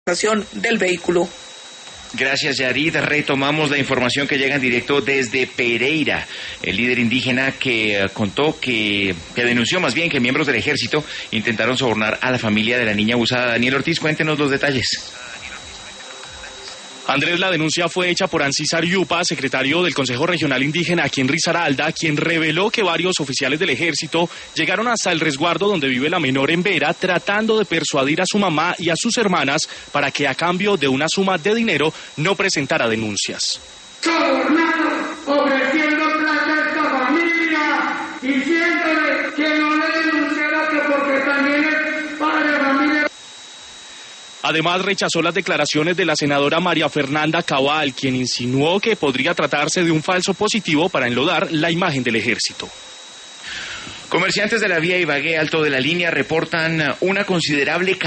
del vehículo. Gracias, Yarid. Retomamos la información que llega en directo desde Pereira. El líder indígena que contó que denunció más bien que miembros del ejército intentaron sobornar a la familia de la niña abusada. Daniel Ortiz, cuéntenos los detalles. Andrés, la denuncia fue hecha por Ancisar Yupa, secretario del Consejo Regional Indígena aquí en Risaralda, quien reveló que varios oficiales del ejército llegaron hasta el resguardo donde vive la menor en Vera, tratando de persuadir a su mamá y a sus hermanas para que a cambio de una suma de dinero no presentara denuncias. Sobornado, ofreciendo plata a esta familia, diciéndole que no le denunciara que porque también es padre de familia. Además, rechazó las declaraciones de la senadora María Fernanda Cabal, quien insinuó que podría tratarse de un falso positivo para enlodar la imagen del ejército. Comerciantes de la vía Ibagué Alto de la Línea reportan una considerable